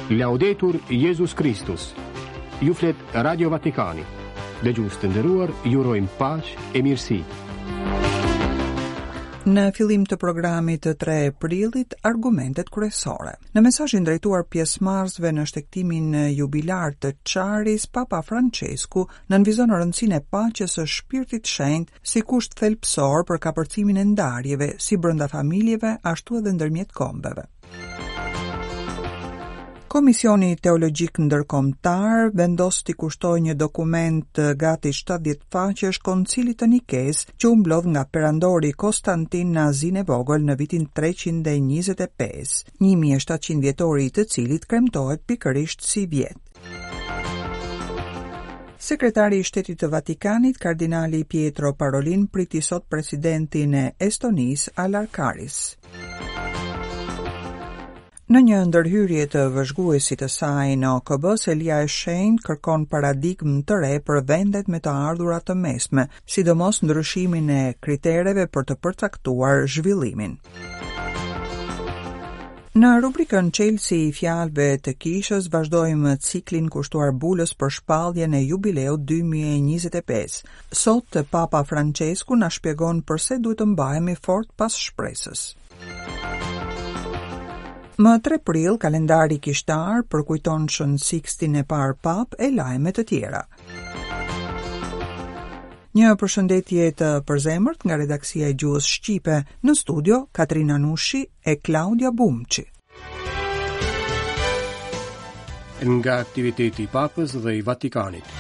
Laudetur Jesus Christus. Ju flet Radio Vatikani. Dëgjues të nderuar, ju urojmë paqë e mirësi. Në fillim të programit të 3 prillit, argumentet kryesore. Në mesazhin drejtuar pjesëmarrësve në shtektimin jubilar të Çaris, Papa Francesku nënvizon rëndësinë e paqes së Shpirtit Shenjtë si kusht thelbësor për kapërcimin e ndarjeve, si brenda familjeve, ashtu edhe ndërmjet kombeve. Komisioni Teologjik Ndërkombëtar vendos t'i kushtoj një dokument gati 70 faqesh Koncilit të Nikes që u mblodh nga perandori Konstantin në Azinë e Vogël në vitin 325, 1700 vjetori i të cilit kremtohet pikërisht si vjet. Sekretari i Shtetit të Vatikanit, kardinali Pietro Parolin, priti sot presidentin e Estonisë, Alarkaris. Në një ndërhyrje të vëzhguesit të saj në OKB, Selia e Shenjtë kërkon paradigmë të re për vendet me të ardhurat të mesme, sidomos ndryshimin e kritereve për të përcaktuar zhvillimin. Në rubrikën Çelësi i fjalëve të kishës vazhdojmë ciklin kushtuar Bulës për shpalljen e jubileut 2025. Sot Papa Francesku na shpjegon pse duhet të mbahemi fort pas shpresës. Më 3 prill, kalendari kishtar përkujton Shën Sixtin e parë pap e lajme të tjera. Një përshëndetje të përzemërt nga redaksia e Gjuhës Shqipe, në studio Katrina Nushi e Claudia Bumçi. Nga aktiviteti i Papës dhe i Vatikanit.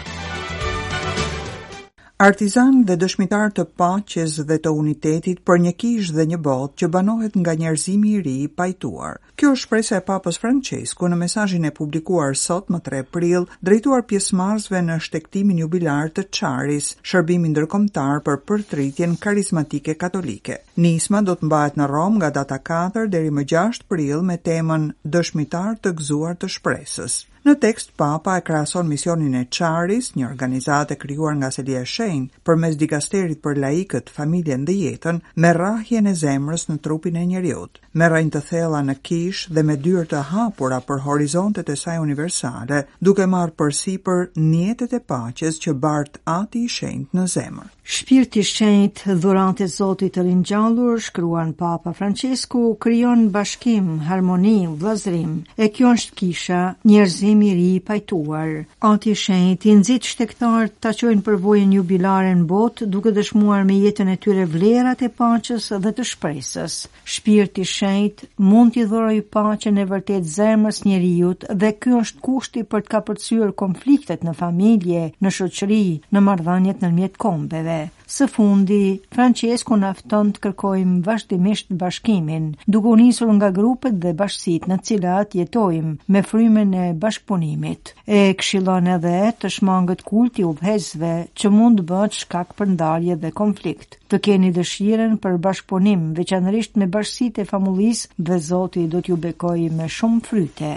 Artizan dhe dëshmitar të paqes dhe të unitetit për një kishë dhe një botë që banohet nga njerëzimi i ri i pajtuar. Kjo është shpresa e Papës Francesku në mesazhin e publikuar sot më 3 prill, drejtuar pjesëmarrësve në shtektimin jubilar të Çaris, shërbimi ndërkombëtar për përtritjen karizmatike katolike. Nisma do të mbahet në Rom nga data 4 deri më 6 prill me temën Dëshmitar të gëzuar të shpresës. Në tekst, Papa e krahason misionin e Çaris, një organizatë krijuar nga Selia e Shenjtë përmes dikasterit për laikët, familjen dhe jetën, me rrahjen e zemrës në trupin e njeriut, me rrënjë të thella në kishë dhe me dyrë të hapura për horizontet e saj universale, duke marrë përsipër njetet e paqes që bart Ati i Shenjtë në zemër. Shpirti Shenjtë, dhuratë e Zotit të ringjallur, shkruan Papa Francesku, krijon bashkim, harmoni, vëllazërim. E kjo është kisha, njerëzimi i ri i pajtuar. Ati i Shenjtë i nxit shtektarët ta çojnë përvojën jubilare në botë, duke dëshmuar me jetën e tyre vlerat e paqes dhe të shpresës. Shpirti Shenjtë mund t'i dhurojë paqen e vërtet zemrës njeriut dhe ky është kushti për të kapërcyer konfliktet në familje, në shoqëri, në marrëdhëniet ndërmjet kombeve. Së fundi, Francesku na fton të kërkojmë vazhdimisht bashkimin, duke u nisur nga grupet dhe bashkësitë në të cilat jetojmë me frymën e bashkëpunimit. E këshillon edhe të shmangët kulti udhëheqësve që mund të bëhet shkak për ndarje dhe konflikt. Të keni dëshirën për bashkëpunim, veçanërisht me bashkësitë e famullisë, dhe Zoti do t'ju bekojë me shumë fryte.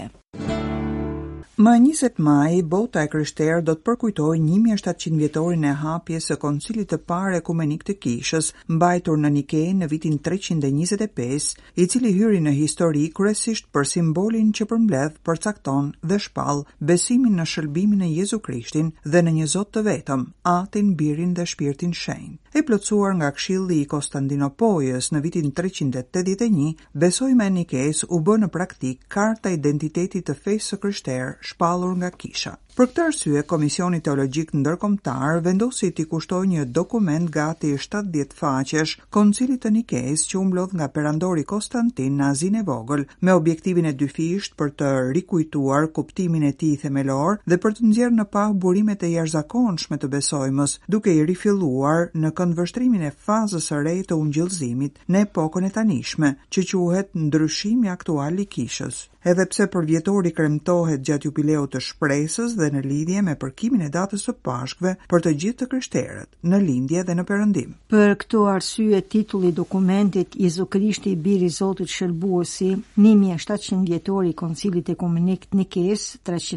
Më 20 maj, bota e krishterë do të përkujtojë 1700 vjetorin e hapjes së Koncilit të parë ekumenik të Kishës, mbajtur në Nike në vitin 325, i cili hyri në histori kryesisht për simbolin që përmbledh, përcakton dhe shpall besimin në shërbimin e Jezu Krishtin dhe në një Zot të vetëm, Atin, Birin dhe Shpirtin Shenjtë. E plotësuar nga Këshilli i Konstantinopojës në vitin 381, besojmë e Nikes u bë në praktik karta identitetit të fesë së krishterë shpallur nga kisha. Për këtë arsye, Komisioni Teologjik Ndërkombëtar vendosi t'i kushtoj një dokument gati 70 faqesh Koncilit të Nikes që u mblodh nga perandori Konstantin në Azinë e Vogël, me objektivin e dyfisht për të rikujtuar kuptimin e tij themelor dhe për të nxjerrë në pah burimet e jashtëzakonshme të besojmës, duke i rifilluar në këndvështrimin e fazës së re të ungjillëzimit në epokën e tanishme, që quhet ndryshimi aktual i kishës. Edhe pse përvjetori kremtohet gjatë jubileut të shpresës dhe në lidhje me përkimin e datës së Pashkëve për të gjithë të krishterët, në lindje dhe në perëndim. Për këtë arsye, titulli i dokumentit Jezu Krishti, Biri i Zotit Shërbuesi, 1700 vjetori i Koncilit Ekumenik të Nikes,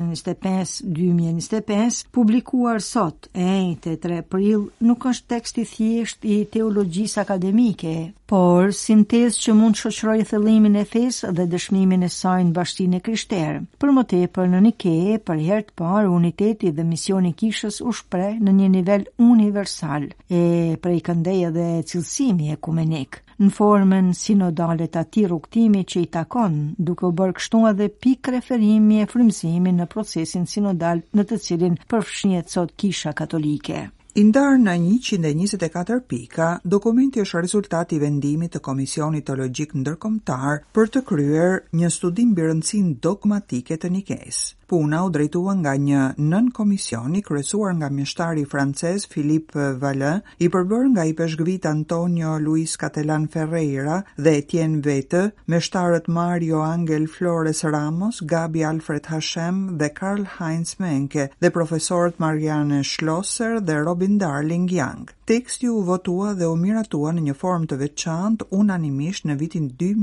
325-2025, publikuar sot, e 3 prill, nuk është tekst i thjesht i teologjisë akademike, por sintezë që mund shoqërojë thellimin e fesë dhe dëshmimin e saj në Bashkinë e Krishterë. Për më tepër në Nike, për herë të parë uniteti dhe misioni i kishës u shpreh në një nivel universal, e prej këndej dhe cilësimi ekumenik, në formën sinodale të atij rrugtimi që i takon, duke u bërë kështu edhe pikë referimi e frymëzimi në procesin sinodal në të cilin përfshihet sot Kisha Katolike. I ndarë në 124 pika, dokumenti është rezultati i vendimit të Komisionit Teologjik Ndërkombëtar për të kryer një studim mbi rëndësinë dogmatike të Nikes. Puna u drejtua nga një nën komisioni kryesuar nga mjeshtari francez Philippe Vallin, i përbërë nga i peshkvit Antonio Luis Catelan Ferreira dhe Etienne Vete, meshtarët Mario Angel Flores Ramos, Gabi Alfred Hashem dhe Karl Heinz Menke dhe profesorët Marianne Schlosser dhe Robin Darling Young. Teksti u votua dhe u miratua në një formë të veçantë unanimisht në vitin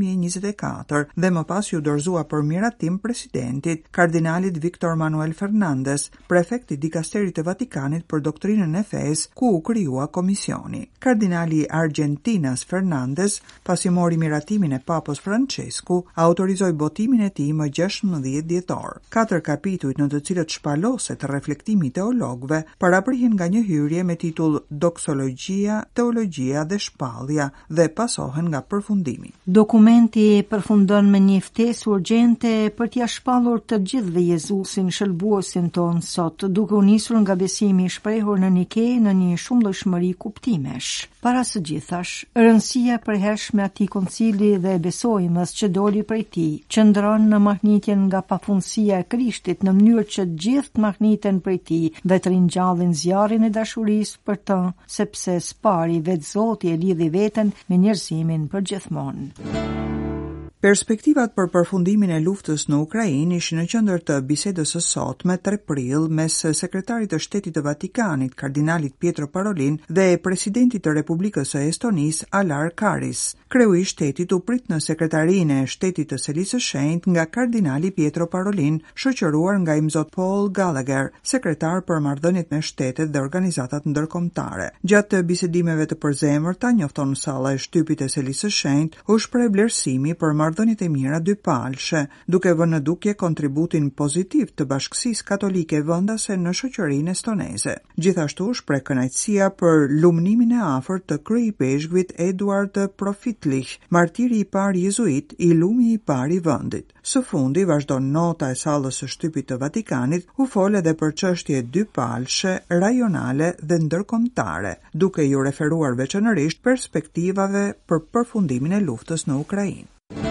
2024 dhe më pas ju dorëzua për miratim presidentit, kardinalit Victor Manuel Fernandez, prefekti dikasterit të Vatikanit për doktrinën e fesë, ku u krijua komisioni. Kardinali Argentinas Fernandez, pasi mori miratimin e Papës Francesku, autorizoi botimin e tij më 16 dhjetor. 4 kapituj në të cilët shpaloset reflektimi i teologëve paraprihen nga një hyrje me titull Doksologjia, teologjia dhe shpallja dhe pasohen nga përfundimi. Dokumenti përfundon me një ftesë urgjente për t'ia shpallur të gjithëve Jezusin shëlbuesin ton sot, duke u nisur nga besimi i shprehur në Nike në një shumëllojshmëri kuptimesh. Para së gjithash, rëndësia e përhershme e atij koncili dhe besojmës që doli prej tij, qëndron në mahnitjen nga pafundësia e Krishtit në mënyrë që gjithë të mahniten prej tij dhe të ringjallin zjarrin e dashurisë për të, sepse spari vetë Zoti e lidhi veten me njerëzimin përgjithmonë. Perspektivat për përfundimin e luftës në Ukrainë ishin në qendër të bisedës së sotme 3 prill mes sekretarit të Shtetit të Vatikanit, kardinalit Pietro Parolin, dhe presidentit të Republikës së Estonisë, Alar Karis. Kreu i shtetit u prit në sekretarinë e Shtetit të Selisë së Shenjtë nga kardinali Pietro Parolin, shoqëruar nga imzot Paul Gallagher, sekretar për marrëdhëniet me shtetet dhe organizatat ndërkombëtare. Gjatë bisedimeve të përzemërta, njofton në salla e shtypit e Selisë së Shenjtë, u shpreh vlerësimi për marrëdhëniet e mira dypalshe, duke vënë në dukje kontributin pozitiv të Bashkësisë Katolike Vendase në shoqërinë estoneze. Gjithashtu shpreh kënaqësia për lumënimin e afërt të kryeipeshkvit Eduard Profitlich, martiri i parë jezuit, i lumi i parë i vendit. Së fundi, vazhdon nota e sallës së shtypit të Vatikanit, u fol edhe për çështje dypalshe, rajonale dhe ndërkombëtare, duke ju referuar veçanërisht perspektivave për përfundimin e luftës në Ukrainë.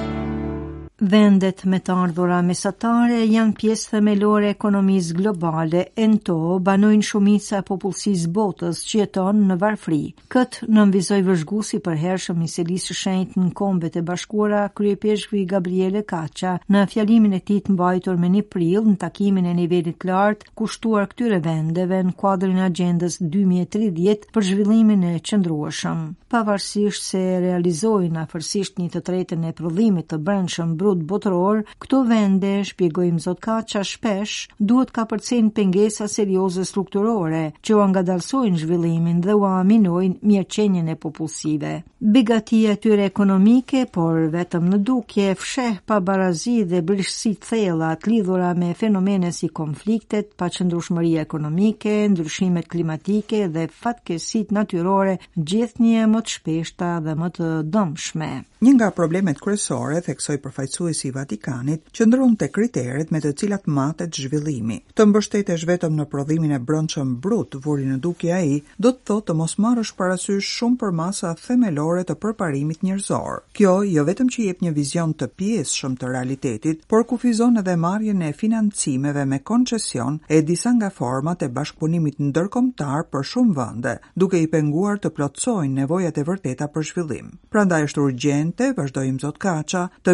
Vendet me të ardhura mesatare janë pjesë themelore e ekonomisë globale, ento banojnë shumica e popullsisë botës që jeton në varfëri. Këtë nënvizoi vëzhguesi i përhershëm i Selisë së Shenjtë në Kombet e Bashkuara, kryepeshkvi Gabriele Kaça, në fjalimin e tij të mbajtur me 1 prill në takimin e nivelit të lartë kushtuar këtyre vendeve në kuadrin e agjendës 2030 për zhvillimin e qëndrueshëm. Pavarësisht se realizojnë afërsisht 1/3 e prodhimit të brendshëm brut botëror, këto vende, shpjegojmë zot Kaça, shpesh duhet ka përcejnë pengesa serioze strukturore që u ngadalsojnë zhvillimin dhe u aminojnë mirëqenien e popullsive. Begatia e tyre ekonomike, por vetëm në dukje, fsheh pabarazi dhe brishësi të thella të lidhura me fenomene si konfliktet, paqëndrueshmëria ekonomike, ndryshimet klimatike dhe fatkeqësitë natyrore, gjithnjë më të shpeshta dhe më të dëmshme. Një nga problemet kryesore, theksoi përfaqësuesi i Vatikanit, qëndron te kriteret me të cilat matet zhvillimi. Të mbështetesh vetëm në prodhimin e brendshëm brut, vuri në dukje ai, do të thotë të mos marrësh parasysh shumë për masa themelore të përparimit njerëzor. Kjo jo vetëm që jep një vizion të pjesshëm të realitetit, por kufizon edhe marrjen e financimeve me koncesion e disa nga format e bashkëpunimit ndërkombëtar për shumë vende, duke i penguar të plotësojnë nevojat e vërteta për zhvillim. Prandaj është urgjente, vazhdojmë zot Kaça, të miratohen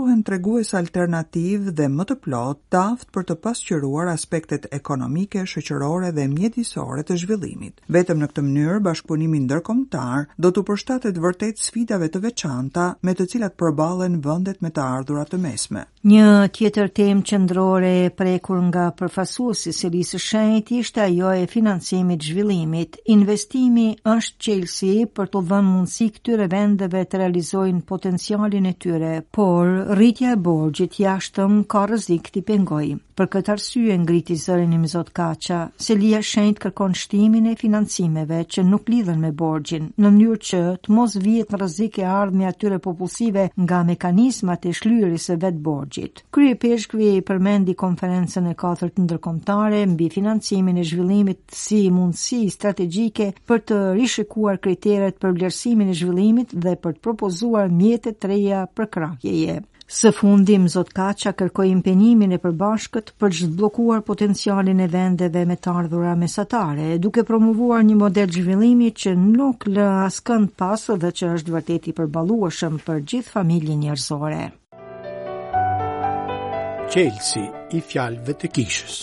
kërkohen tregues alternativ dhe më të plot të aftë për të pasqyruar aspektet ekonomike, shoqërore dhe mjedisore të zhvillimit. Vetëm në këtë mënyrë bashkëpunimi ndërkombëtar do të përshtatet vërtet sfidave të veçanta me të cilat përballen vendet me të ardhurat të mesme. Një tjetër temë qendrore e prekur nga përfaqësuesi i Selisë së Shenjtë ishte ajo e financimit zhvillimit. Investimi është çelësi për të dhënë mundësi këtyre vendeve të realizojnë potencialin e tyre, por rritja e borxhit jashtëm ka rrezik t'i pengojë. Për këtë arsye ngriti zërin i Mizot Kaça, Selia Shenjtë kërkon shtimin e financimeve që nuk lidhen me borxhin, në mënyrë që të mos vihet në rrezik e ardhmja atyre popullsive nga mekanizmat e shlyerjes së vet borxhit. Kryepeshkvi përmendi konferencën e 4 ndërkombëtare mbi financimin e zhvillimit si mundësi strategjike për të rishikuar kriteret për vlerësimin e zhvillimit dhe për të propozuar mjete të reja për krahjeje. Së fundi, Mizot Kaça kërkoi impenjimin e përbashkët për të zhbllokuar potencialin e vendeve me të ardhura mesatare, duke promovuar një model zhvillimi që nuk lë askënd pas dhe që është vërtet i përballueshëm për gjithë familjen njerëzore. Çelësi i fjalëve të kishës.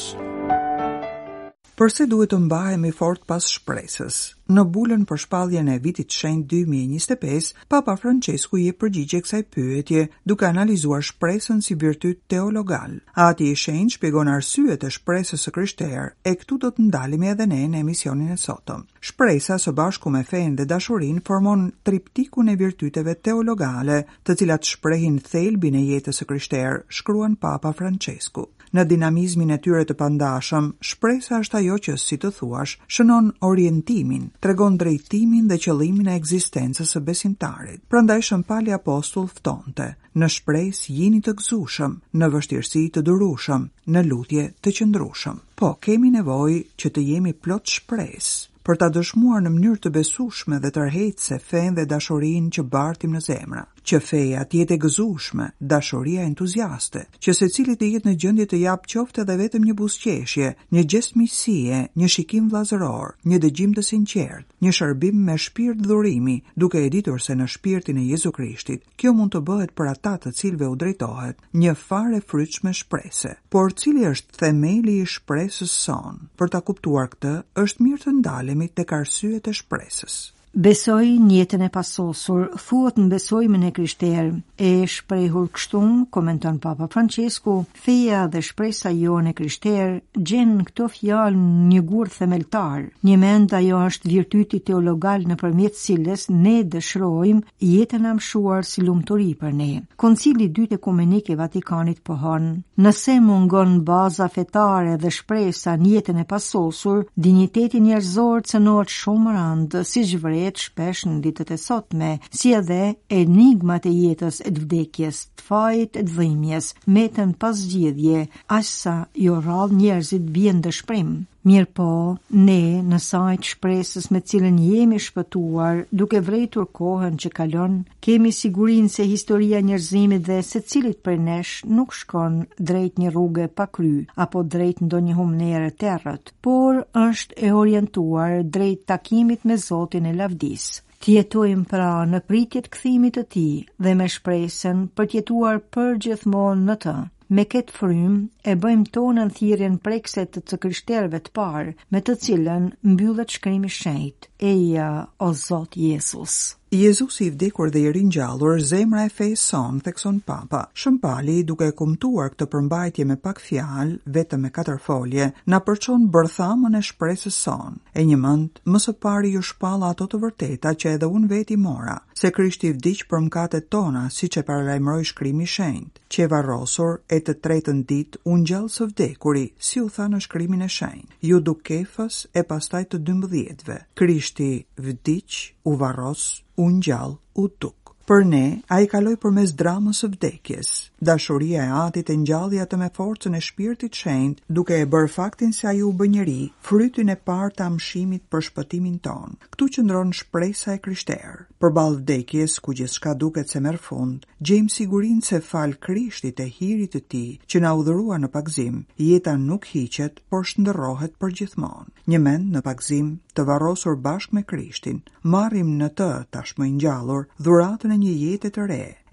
Përse duhet të mbahemi fort pas shpresës? Në bulën për shpalljen e vitit shenjtë 2025, Papa Francesku jep përgjigje kësaj pyetje duke analizuar shpresën si virtyt teologal. Ati i shenjtë shpjegon arsyet e shpresës së krishterë, e këtu do të ndalemi edhe ne në emisionin e sotëm. Shpresa së bashku me fenë dhe dashurinë formon triptikun e virtyteve teologale, të cilat shprehin thelbin e jetës së krishterë, shkruan Papa Francesku. Në dinamizmin e tyre të pandashëm, shpresa është ajo që, si të thuash, shënon orientimin, tregon drejtimin dhe qëllimin e ekzistencës së besimtarit. Prandaj Shëmpali Apostull ftonte: në shpresë jini të gëzueshëm, në vështirësi të durueshëm, në lutje të qëndrueshëm. Po, kemi nevojë që të jemi plot shpresë për ta dëshmuar në mënyrë të besueshme dhe tërheqëse fenë dhe dashurinë që bartim në zemra, që feja të jetë e gëzueshme, dashuria entuziaste, që secili të jetë në gjendje të jap qoftë edhe vetëm një buzëqeshje, një gest miqësie, një shikim vllazëror, një dëgjim të sinqert, një shërbim me shpirt dhurimi, duke e ditur se në shpirtin e Jezu Krishtit kjo mund të bëhet për ata të cilëve u drejtohet një farë frytshme shprese. Por cili është themeli i shpresës son? Për ta kuptuar këtë, është mirë të ndalemi tek arsyet e shpresës. Besoj në jetën e pasosur, thuhet në besojmin e krishterë, e shprehur kështu, komenton Papa Francesku, feja dhe shpresa jone krishterë gjen këto fjalë një gur themeltar. Një mend ajo është virtyti teologal nëpërmjet cilës ne dëshirojmë jetën e mësuar si lumturi për ne. Koncili i dytë ekumenik i Vatikanit pohon: nëse mungon baza fetare dhe shpresa në jetën e pasosur, dinjiteti njerëzor cënohet shumë rënd, siç vret shpesh në ditët e sotme, si edhe enigmat e jetës e të vdekjes, të fajit e të dhimbjes, metën pas zgjidhje, aq sa jo rrallë njerëzit bien dëshpërim. Mirë po, ne në sajt shpresës me cilën jemi shpëtuar, duke vretur kohën që kalon, kemi sigurinë se historia e njerëzimit dhe secilit prej nesh nuk shkon drejt një rrugë pa kry, apo drejt ndonjë humnere të errët, por është e orientuar drejt takimit me Zotin e lavdis. Të jetojmë pra në pritje të kthimit të tij dhe me shpresën për të jetuar përgjithmonë në të. Me këtë frym e bëjmë tonën thirrjen prekse të krishterëve të parë, me të cilën mbyllet shkrimi i shenjtë: Eja o Zot Jezus. Jezusi i vdekur dhe i ringjallur, zemra e fesë son, thekson Papa. Shëmpali, duke kumtuar këtë përmbajtje me pak fjalë, vetëm me 4 folje, na përçon bërthamën e shpresës son. E një mend, më së pari ju shpalla ato të vërteta që edhe unë veti mora, se Krishti vdiq për mëkatet tona, siç e paralajmëroi shkrimi i shenjtë, që e varrosur e të tretën ditë u ngjall së vdekuri, si u tha në shkrimin e shenjtë, ju duk Kefës e pastaj të 12-ve. Krishti vdiq, u varros, u ngjall, u duk. Për ne, a i kaloi përmes dramës së vdekjes. Dashuria e Atit e ngjalli atë me forcën e Shpirtit Shenjtë, duke e bërë faktin se ai u bë njeri, frytin e parë të amshimit për shpëtimin ton. Ktu qëndron shpresa e krishterë. Përballë vdekjes, ku gjithçka duket se merr fund, gjejmë sigurinë se fal Krishtit e hirit të tij, që na udhërua në pagzim, jeta nuk hiqet, por shndërrohet përgjithmonë. Një mend në pagzim, të varrosur bashkë me Krishtin, marrim në të tashmë ngjallur dhuratën e një jete të re,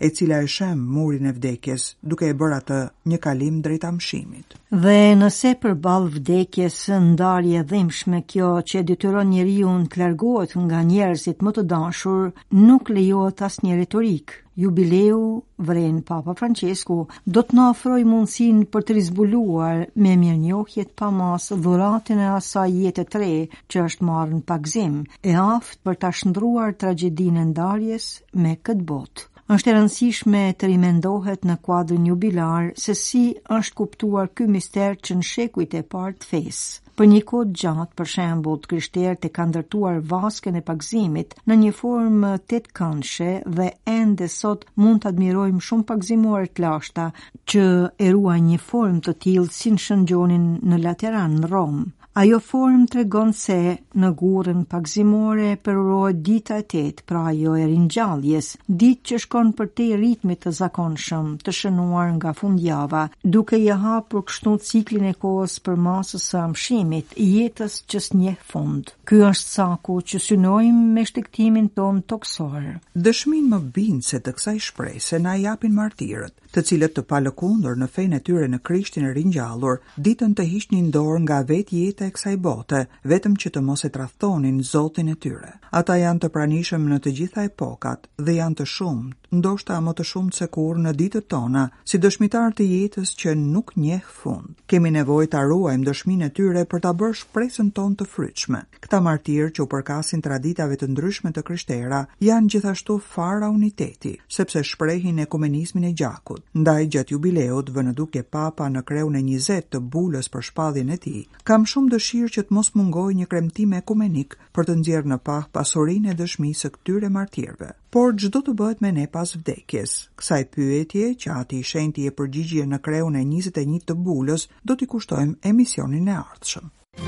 e cila e shem murin e vdekjes, duke e bërë atë një kalim drejt amshimit. Dhe nëse përballë vdekjes ndarje dhimbshme kjo që detyron njeriu të largohet nga njerëzit më të dashur, nuk lejohet asnjë retorik. Jubileu, vren Papa Francesku, do të na ofrojë mundësinë për të rizbuluar me mirënjohje të pamas dhuratin e asaj jete të re që është marrë në pagzim, e aftë për ta shndruar tragjedinë e ndarjes me këtë botë. Është e rëndësishme të rimendohet në kuadrin jubilar se si është kuptuar ky mister që në shekujt e parë të fesë. Për një kohë gjatë, për shembull, krishterët e kanë ndërtuar vaskën e pagzimit në një formë tetëkëndshe dhe ende sot mund të admirojmë shumë pagzimore të lashta që e ruajnë një formë të tillë si në shëngjonin në Lateran në Rom. Ajo formë tregon se në gurën pagzimore përurohet dita e tetë, pra ajo e ringjalljes, ditë që shkon përtej ritmit të zakonshëm, të shënuar nga fundjava, duke i hapur kështu ciklin e kohës për masës së amshimit, jetës që s'njeh fund. Ky është saku që synojmë me shtektimin ton toksor. Dëshmin më bindëse të kësaj shprehje na japin martirët, të cilët të palëkundur në fenë e tyre në Krishtin e ringjallur, ditën të hiqnin dorë nga vetë jeta e kësaj bote, vetëm që të mos e tradhtonin Zotin e tyre. Ata janë të pranishëm në të gjitha epokat dhe janë të shumt, ndoshta më të shumt se kurrë në ditët tona, si dëshmitar të jetës që nuk njeh fund. Kemi nevojë ta ruajmë dëshminë e tyre për ta bërë shpresën tonë të frytshme. Këta martirë që u përkasin traditave të ndryshme të krishtera janë gjithashtu fara uniteti, sepse shprehin ekumenizmin e gjakut. Ndaj gjatë jubileut, vënë duke Papa në kreun e 20 të bulës për shpalljen e tij, kam shumë dëshirë që të mos mungojë një kremtim ekumenik për të nxjerrë në pah pasurinë e dëshmisë së këtyre martirëve. Por çdo të bëhet me ne pas vdekjes. Kësaj pyetje që ati i shenjti e përgjigje në kreun e 21 të bulës, do t'i kushtojmë emisionin e ardhshëm.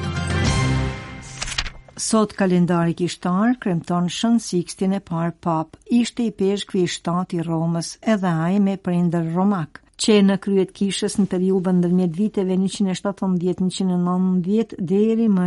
Sot kalendari kishtar kremton Shën Sikstin e parë pap, ishte i peshkvi i shtati i Romës, edhe ai me prindër romak, që në kryet kishës në periudhën ndërmjet viteve 117-190 deri më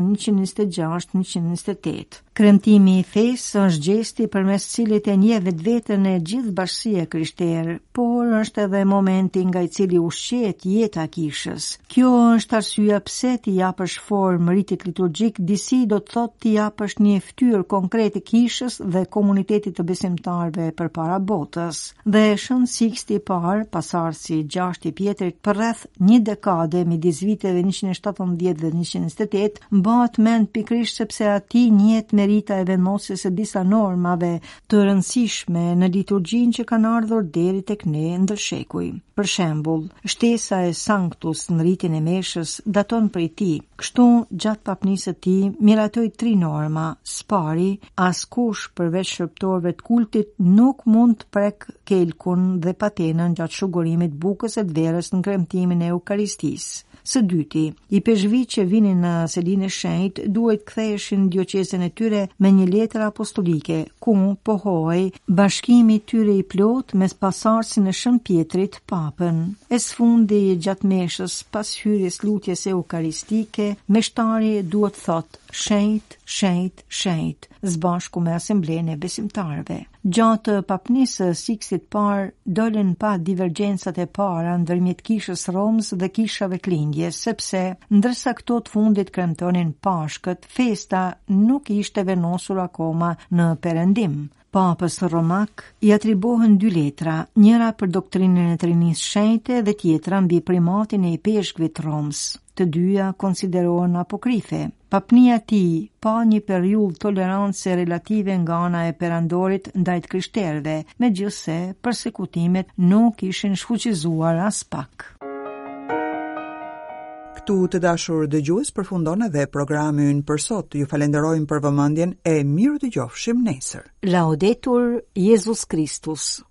126-128. Kremtimi i fesë është gjesti përmes cilit e njeh vetveten e gjithë bashkësia krishtere, por është edhe momenti nga i cili ushqehet jeta e kishës. Kjo është arsyeja pse t'i japësh formë ritit liturgjik, disi do të thotë t'i japësh një ftyrë konkrete kishës dhe komunitetit të besimtarëve përpara botës. Dhe Shën Siksti i parë, pasardhësi 6 i Pjetrit për rreth një dekade midis viteve 117 dhe 128, mbahet mend pikërisht sepse ati njihet me rita e vendosjes së disa normave të rëndësishme në liturgjinë që kanë ardhur deri tek ne ndër shekuj. Për shembull, shtesa e Sanctus në ritin e meshës daton prej tij. Kështu, gjatë papnisë së tij miratoi 3 norma. Spari, askush përveç shërbëtorëve të kultit nuk mund të prek kelkun dhe patenën gjatë shugurimit bukës e të verës në kremtimin e Eukaristisë. Së dyti, i peshqvi që vinin në selinë e shenjtë duhet ktheheshin dioqezën e tyre me një letër apostolike, ku pohoi bashkimi i tyre i plot mes pasardhësin e Shën Pjetrit, papën. E sfundi gjatë meshës, pas hyrjes lutjes eukaristike, meshtari duhet thotë shenjt, shenjt, shenjt, zbashku me asemblenë e besimtarëve. Gjatë papnisë Sikstit parë dolën pa divergjensat e para ndërmjet kishës Romës dhe kishave të lindjes, sepse ndërsa këto të fundit kremtonin Pashkët, festa nuk ishte vendosur akoma në perëndim. Papës romak i atribohen 2 letra, njëra për doktrinën e Trinisë Shenjte dhe tjetra mbi primatin e i peshkvit Romës. Të dyja konsiderohen apokrife. Papnia e tij pa një periudhë tolerance relative nga ana e perandorit ndaj të krishterëve, megjithse përsekutimet nuk ishin shfuqizuar as pak. Këtu të dashur dëgjues përfundon edhe programi ynë për sot. Ju falenderojmë për vëmendjen e miru dëgjofshim nesër. Laudetur Jesus Christus.